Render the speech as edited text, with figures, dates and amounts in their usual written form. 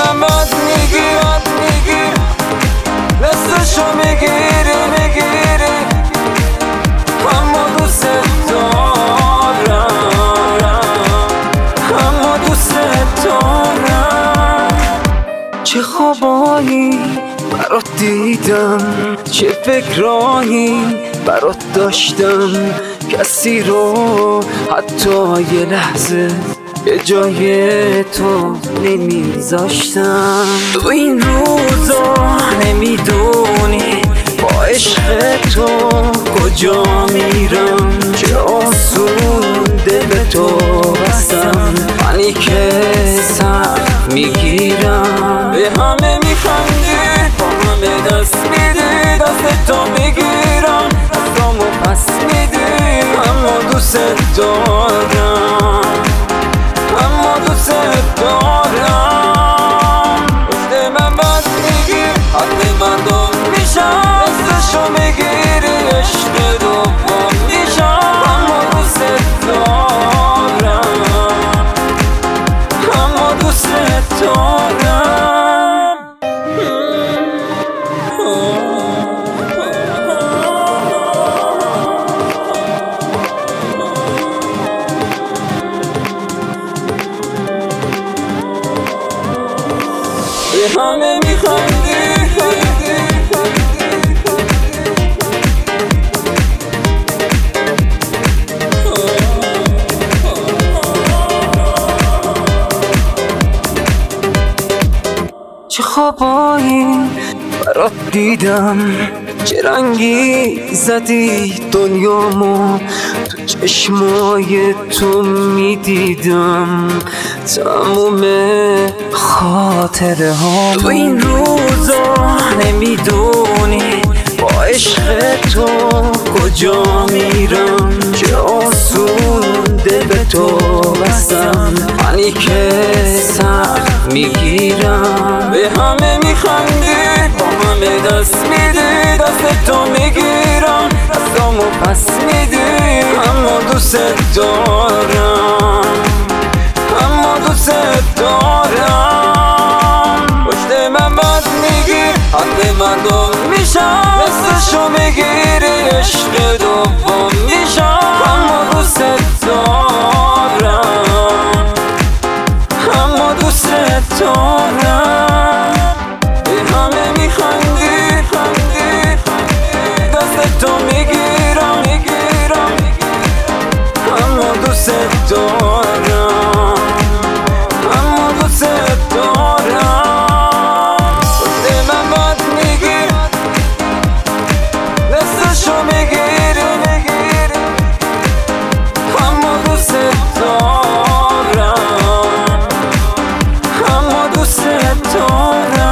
من بد میگی دستشو میگیری اما دوست دارم، اما دوست دارم. چه خوابایی برات دیدم، چه فکرایی برات داشتم، کسی رو حتی یه لحظه به جای تو نمیذاشتم. تو این روزا نمیدونی با عشق تو کجا میرم، چه آسون دل تو بستم، منی که سخت میگیرم. به همه میخندی، با همه دست میدی، دست تو میگیرم، دستامو پس میدی، اما دوست دارم، اما دوست دارم. پشت من بد میگی، حد مردم میشم، دستشو میگیری عشق دوم میشم، اما دوست دارم، اما دوست دارم. به همه میخندی، چه خوابایی برات دیدم، چه رنگی زدی دنیامو، تو چشمای تو میدیدم تموم خاطره ها. تو این روزا نمیدونی با عشق تو کجا میرم، چه آسون دل تو بستم، منی که سخت میگیرم. به همه میخندی، با همه دست میدی، دست تو میگیرم، دستامو پس میدی، اما دوست دارم، اما دوست دارم. پشت من بد میگی، حد مردم میشم، دستشو میگیری عشق دوم میشم، اما دوست دارم، اما دوست دارم. به همه میخندی، دست تو میگیرم، اما دوست دارم، اما دوست دارم. پشت من بد میگی، دستشو میگیری، اما دوست دارم، اما دوست دارم.